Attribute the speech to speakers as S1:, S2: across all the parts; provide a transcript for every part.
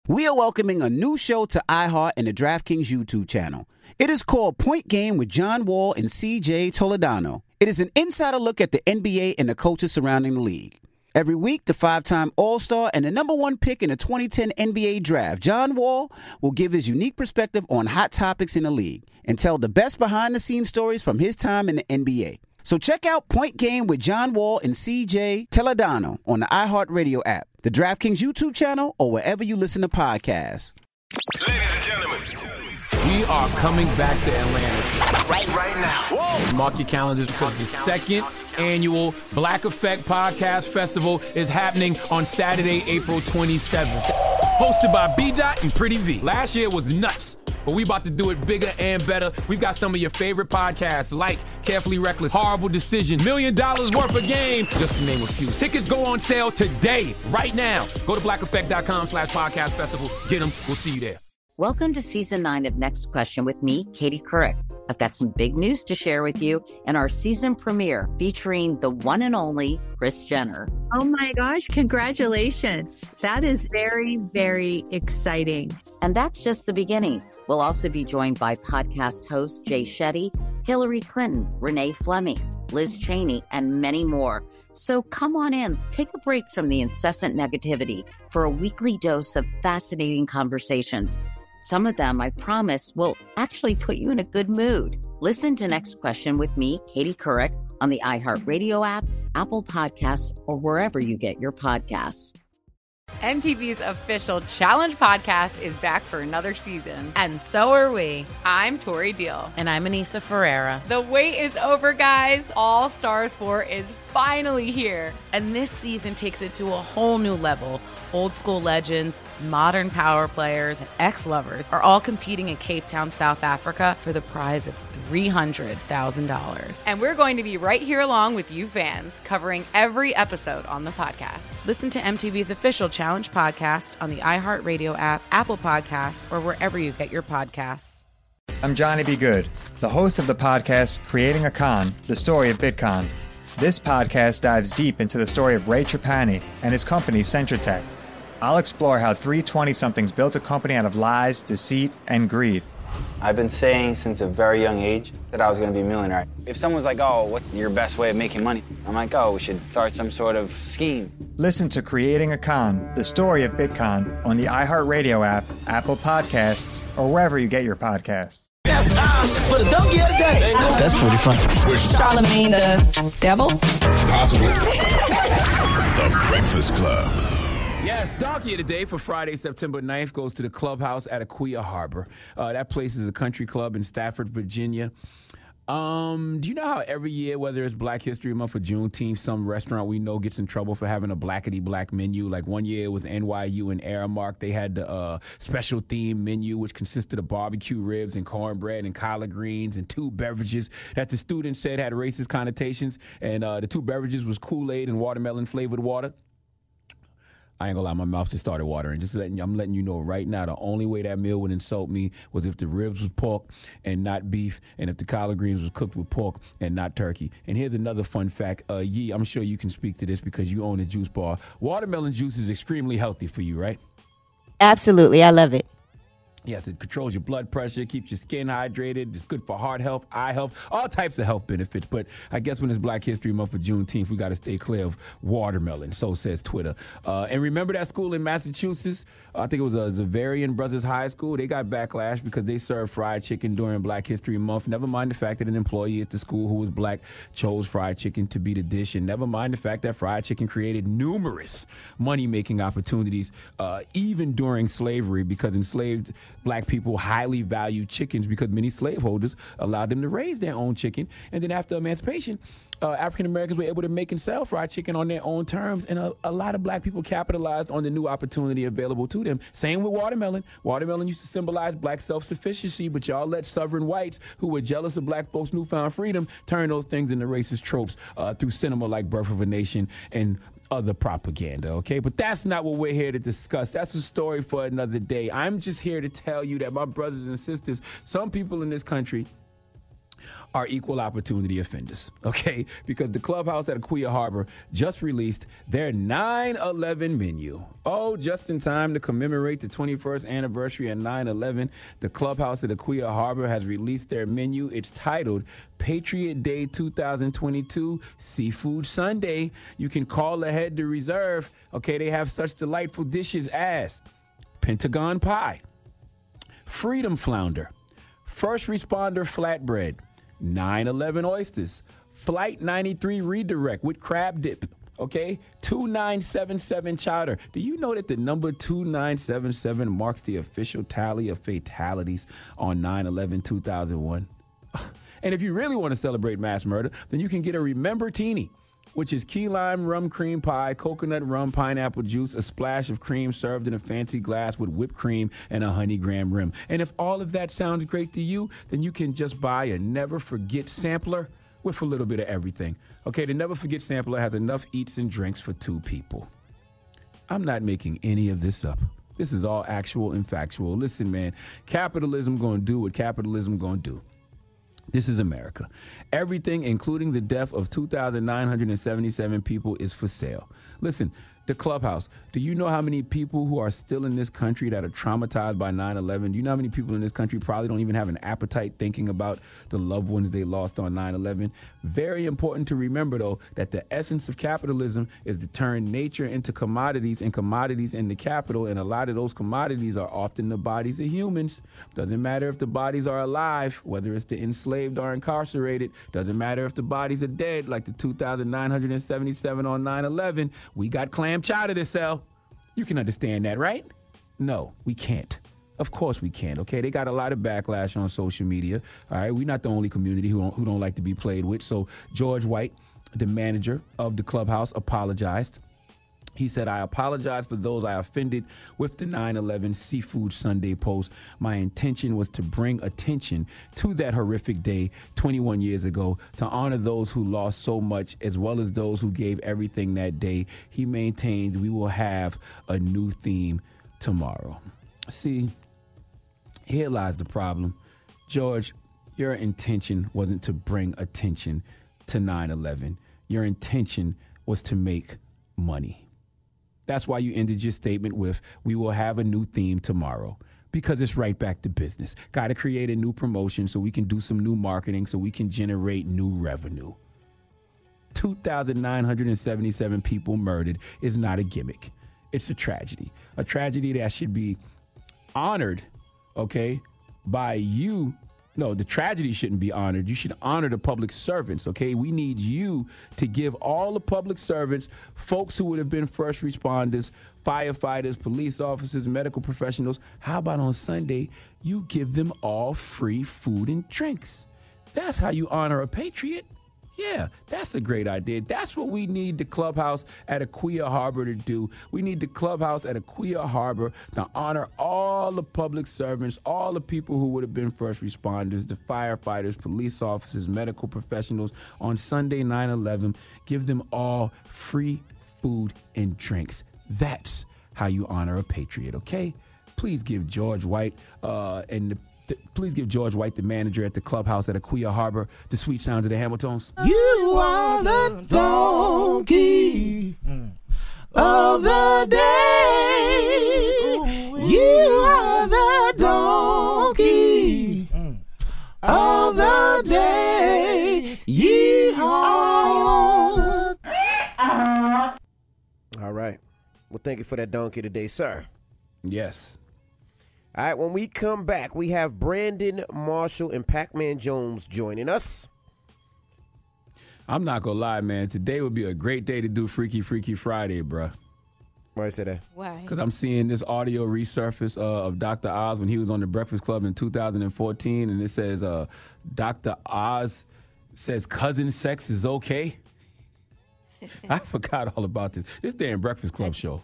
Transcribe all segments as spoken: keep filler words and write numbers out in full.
S1: We are welcoming a new show to iHeart and the DraftKings YouTube channel. It is called Point Game with John Wall and C J Toledano. It is an insider look at the N B A and the coaches surrounding the league. Every week, the five-time All-Star and the number one pick in the twenty ten N B A Draft, John Wall, will give his unique perspective on hot topics in the league and tell the best behind-the-scenes stories from his time in the N B A. So check out Point Game with John Wall and C J Toledano on the iHeartRadio app, the DraftKings YouTube channel, or wherever you listen to podcasts.
S2: Ladies and gentlemen,
S3: we are coming back to Atlanta.
S2: Right, right now. Whoa.
S3: Mark your calendars because the second annual Black Effect Podcast Festival is happening on Saturday, April twenty-seventh. Hosted by B-Dot and Pretty V. Last year was nuts, but we about to do it bigger and better. We've got some of your favorite podcasts like Carefully Reckless, Horrible Decision, Million Dollars Worth of Game, just to name a few. Tickets go on sale today, right now. Go to blackeffect.com slash podcast festival. Get them. We'll see you there.
S4: Welcome to season nine of Next Question with me, Katie Couric. I've got some big news to share with you in our season premiere featuring the one and only Kris Jenner.
S5: Oh my gosh, congratulations. That is very, very exciting.
S4: And that's just the beginning. We'll also be joined by podcast host Jay Shetty, Hillary Clinton, Renee Fleming, Liz Cheney, and many more. So come on in, take a break from the incessant negativity for a weekly dose of fascinating conversations. Some of them, I promise, will actually put you in a good mood. Listen to Next Question with me, Katie Couric, on the iHeartRadio app, Apple Podcasts, or wherever you get your podcasts.
S6: M T V's official Challenge podcast is back for another season.
S7: And so are we.
S6: I'm Tori Deal.
S7: And I'm Anissa Ferreira.
S6: The wait is over, guys. All Stars four is finally here.
S7: And this season takes it to a whole new level. Old school legends, modern power players, and ex-lovers are all competing in Cape Town, South Africa for the prize of three hundred thousand dollars.
S6: And we're going to be right here along with you fans, covering every episode on the podcast.
S7: Listen to M T V's official Challenge podcast on the iHeartRadio app, Apple Podcasts, or wherever you get your podcasts.
S8: I'm Johnny B. Good, the host of the podcast Creating a Con, the story of Bitcoin. This podcast dives deep into the story of Ray Trapani and his company, Centratech. I'll explore how three twenty-somethings built a company out of lies, deceit, and greed.
S9: I've been saying since a very young age that I was going to be a millionaire. If someone's like, oh, what's your best way of making money? I'm like, oh, we should start some sort of scheme.
S8: Listen to Creating a Con, the story of Bitcoin, on the iHeartRadio app, Apple Podcasts, or wherever you get your podcasts.
S10: It's time for the donkey of the day. That's pretty funny.
S11: Charlamagne the devil?
S2: Possibly. The Breakfast Club.
S3: Yes, Donkey of the Day for Friday, September ninth goes to the Clubhouse at Aquia Harbor. Uh, that place is a country club in Stafford, Virginia. Um, do you know how every year, whether it's Black History Month or Juneteenth, some restaurant we know gets in trouble for having a blackety-black menu? Like one year it was N Y U and Aramark. They had the uh, special theme menu, which consisted of barbecue ribs and cornbread and collard greens and two beverages that the students said had racist connotations. And uh, the two beverages was Kool-Aid and watermelon-flavored water. I ain't gonna lie, my mouth just started watering. Just letting I'm letting you know right now, the only way that meal would insult me was if the ribs was pork and not beef, and if the collard greens was cooked with pork and not turkey. And here's another fun fact. Uh, Yee, I'm sure you can speak to this because you own a juice bar. Watermelon juice is extremely healthy for you, right?
S12: Absolutely, I love it.
S3: Yes, it controls your blood pressure, keeps your skin hydrated. It's good for heart health, eye health, all types of health benefits. But I guess when it's Black History Month for Juneteenth, we got to stay clear of watermelon. So says Twitter. Uh, and remember that school in Massachusetts? I think it was a Zavarian Brothers High School. They got backlash because they served fried chicken during Black History Month. Never mind the fact that an employee at the school who was black chose fried chicken to be the dish. And never mind the fact that fried chicken created numerous money-making opportunities, uh, even during slavery, because enslaved black people highly valued chickens because many slaveholders allowed them to raise their own chicken. And then after emancipation, uh, African Americans were able to make and sell fried chicken on their own terms. And a, a lot of black people capitalized on the new opportunity available to them. Same with watermelon. Watermelon used to symbolize black self-sufficiency, but y'all let southern whites who were jealous of black folks' newfound freedom turn those things into racist tropes uh, through cinema like Birth of a Nation and other propaganda, okay? But that's not what we're here to discuss. That's a story for another day. I'm just here to tell you that, my brothers and sisters, some people in this country are equal opportunity offenders, okay? Because the Clubhouse at Aquia Harbor just released their nine eleven menu. Oh, just in time to commemorate the twenty-first anniversary of nine eleven, the Clubhouse at Aquia Harbor has released their menu. It's titled Patriot Day two thousand twenty-two Seafood Sunday. You can call ahead to reserve. Okay, they have such delightful dishes as Pentagon Pie, Freedom Flounder, First Responder Flatbread, nine eleven Oysters, Flight ninety-three Redirect with crab dip, okay? two nine seven seven Chowder. Do you know that the number two nine seven seven marks the official tally of fatalities on nine eleven two thousand one? And if you really want to celebrate mass murder, then you can get a Remember Teeny, which is key lime rum cream pie, coconut rum, pineapple juice, a splash of cream served in a fancy glass with whipped cream and a honey graham rim. And if all of that sounds great to you, then you can just buy a Never Forget sampler with a little bit of everything. Okay, the Never Forget sampler has enough eats and drinks for two people. I'm not making any of this up. This is all actual and factual. Listen, man, capitalism gonna do what capitalism gonna do. This is America. Everything, including the death of two thousand nine hundred seventy-seven people, is for sale. Listen, the Clubhouse, do you know how many people who are still in this country that are traumatized by nine eleven? Do you know how many people in this country probably don't even have an appetite thinking about the loved ones they lost on nine eleven? Very important to remember, though, that the essence of capitalism is to turn nature into commodities and commodities into capital, and a lot of those commodities are often the bodies of humans. Doesn't matter if the bodies are alive, whether it's the enslaved or incarcerated. Doesn't matter if the bodies are dead, like the two thousand nine hundred seventy-seven on nine eleven. We got clam chowder to sell. You can understand that, right? No, we can't. Of course we can't, okay? They got a lot of backlash on social media, all right? We're not the only community who don't, who don't like to be played with. So George White, the manager of the Clubhouse, apologized. He said, I apologize for those I offended with the nine eleven Seafood Sunday post. My intention was to bring attention to that horrific day twenty-one years ago, to honor those who lost so much as well as those who gave everything that day. He maintains we will have a new theme tomorrow. See, here lies the problem. George, your intention wasn't to bring attention to nine eleven. Your intention was to make money. That's why you ended your statement with, we will have a new theme tomorrow, because it's right back to business. Got to create a new promotion so we can do some new marketing so we can generate new revenue. two thousand nine hundred seventy-seven people murdered is not a gimmick. It's a tragedy, a tragedy that should be honored, okay, by you. No, the tragedy shouldn't be honored. You should honor the public servants, okay? We need you to give all the public servants, folks who would have been first responders, firefighters, police officers, medical professionals. How about on Sunday, you give them all free food and drinks? That's how you honor a patriot. Yeah, that's a great idea. That's what we need the Clubhouse at Aquia Harbor to do. We need the Clubhouse at Aquia Harbor to honor all the public servants, all the people who would have been first responders, the firefighters, police officers, medical professionals on Sunday, nine eleven. Give them all free food and drinks. That's how you honor a patriot, okay? Please give George White uh, and the Please give George White, the manager at the Clubhouse at Aquia Harbor, the sweet sounds of the Hamiltons.
S10: You are the donkey of the day. You are the donkey of the day. Yeehaw.
S13: All right. Well, thank you for that donkey today, sir.
S3: Yes.
S13: All right, when we come back, we have Brandon Marshall and Pac-Man Jones joining us.
S3: I'm not going to lie, man. Today would be a great day to do Freaky Freaky Friday, bruh.
S13: Why you say that?
S12: Why?
S3: Because I'm seeing this audio resurface uh, of Doctor Oz when he was on The Breakfast Club in two thousand fourteen, and it says uh, Doctor Oz says cousin sex is okay. I forgot all about this. This damn Breakfast Club show.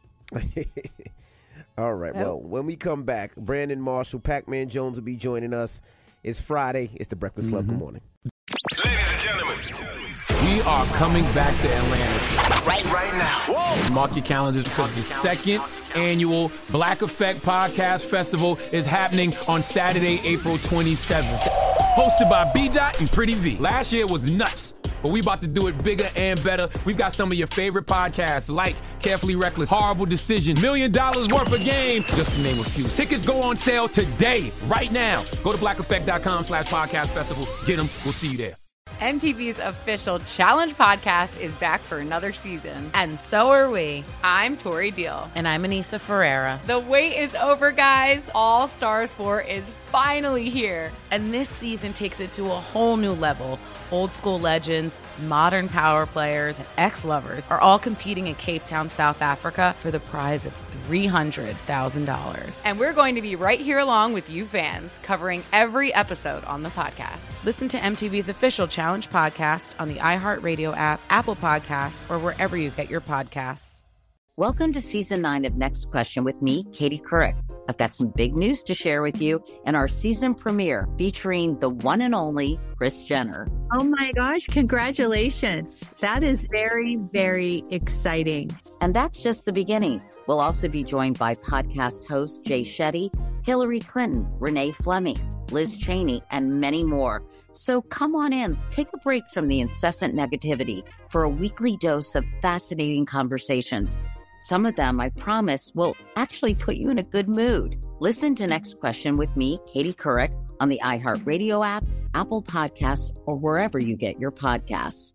S13: All right. Well, when we come back, Brandon Marshall, Pac-Man Jones will be joining us. It's Friday. It's the Breakfast Club.
S3: Mm-hmm.
S13: Good morning.
S2: Ladies and gentlemen,
S3: we are coming back to Atlanta.
S2: Right, right now. Whoa.
S3: Mark your calendars because the second annual Black Effect Podcast Festival is happening on Saturday, April twenty-seventh. hosted by B-Dot and Pretty V. Last year was nuts, but we about to do it bigger and better. We've got some of your favorite podcasts like Carefully Reckless, Horrible Decision, Million Dollars Worth of Game, just to name a few. Tickets go on sale today, right now. Go to black effect dot com slash podcast festival. Get them. We'll see you there.
S6: M T V's official Challenge podcast is back for another season.
S7: And so are we.
S6: I'm Tori Deal.
S7: And I'm Anissa Ferreira.
S6: The wait is over, guys. All Stars four is finally here.
S7: And this season takes it to a whole new level. Old school legends, modern power players, and ex-lovers are all competing in Cape Town, South Africa for the prize of three hundred thousand dollars.
S6: And we're going to be right here along with you fans, covering every episode on the podcast.
S7: Listen to M T V's official Challenge podcast on the iHeartRadio app, Apple Podcasts, or wherever you get your podcasts.
S4: Welcome to season nine of Next Question with me, Katie Couric. I've got some big news to share with you in our season premiere featuring the one and only Kris Jenner.
S5: Oh my gosh, congratulations. That is very, very exciting.
S4: And that's just the beginning. We'll also be joined by podcast host Jay Shetty, Hillary Clinton, Renee Fleming, Liz Cheney, and many more. So come on in, take a break from the incessant negativity for a weekly dose of fascinating conversations. Some of them, I promise, will actually put you in a good mood. Listen to Next Question with me, Katie Couric, on the iHeartRadio app, Apple Podcasts, or wherever you get your podcasts.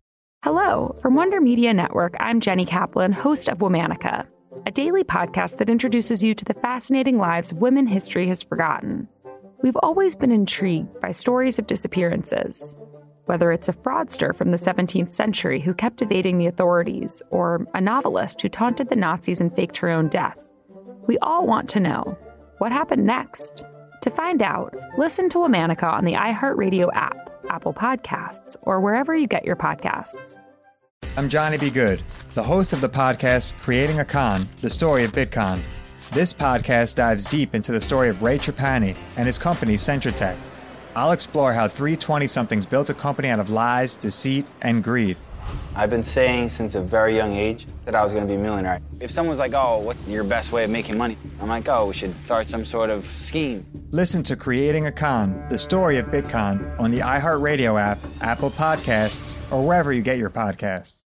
S14: Hello. From Wonder Media Network, I'm Jenny Kaplan, host of Womanica, a daily podcast that introduces you to the fascinating lives of women history has forgotten. We've always been intrigued by stories of disappearances. Whether it's a fraudster from the seventeenth century who kept evading the authorities, or a novelist who taunted the Nazis and faked her own death, we all want to know, what happened next? To find out, listen to Womanica on the iHeartRadio app, Apple Podcasts, or wherever you get your podcasts.
S8: I'm Johnny B. Good, the host of the podcast Creating a Con, the story of Bitcoin. This podcast dives deep into the story of Ray Trapani and his company, CentraTech. I'll explore how three twenty-somethings built a company out of lies, deceit, and greed.
S9: I've been saying since a very young age that I was going to be a millionaire. If someone's like, oh, what's your best way of making money? I'm like, oh, we should start some sort of scheme.
S8: Listen to Creating a Con, the story of Bitcoin, on the iHeartRadio app, Apple Podcasts, or wherever you get your podcasts.